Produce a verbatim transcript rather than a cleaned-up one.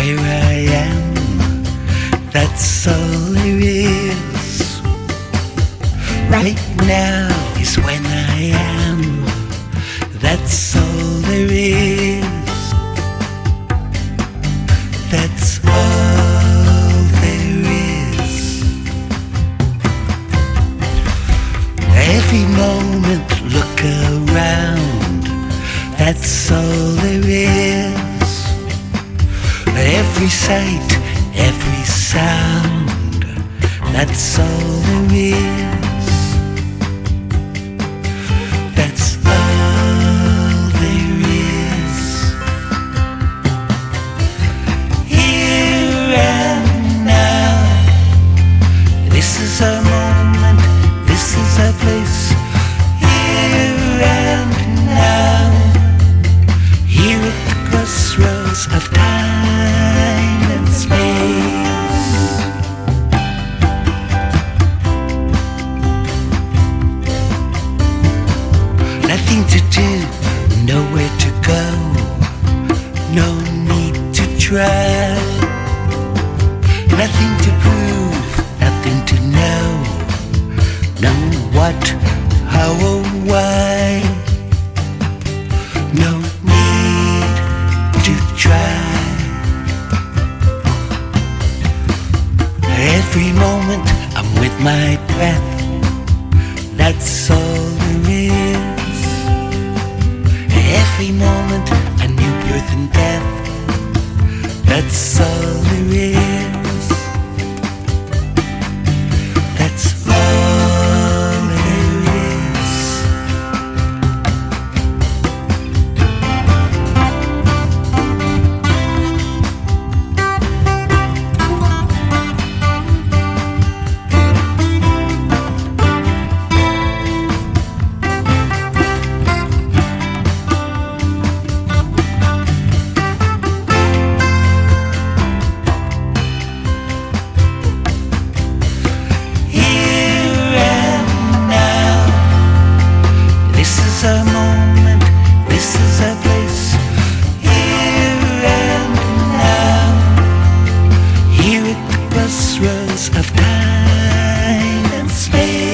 where I am, that's all there is. Right now is when I am, that's all there is. That's all there is. Every moment look around, that's all there is. Every sight, every sound, that's all there is. That's all there is. Here and now, this is a moment, this is a place. Here and now, here at the crossroads of time and space. Nothing to do, nowhere to go, no need to try. Nothing to prove, nothing to know, no what, how or why. No need to try. Every moment I'm with my breath, that's all there is. Every moment a new birth and death, that's all there is. That's all there is. A moment, this is a place. Here and now, here at the crossroads of time and space.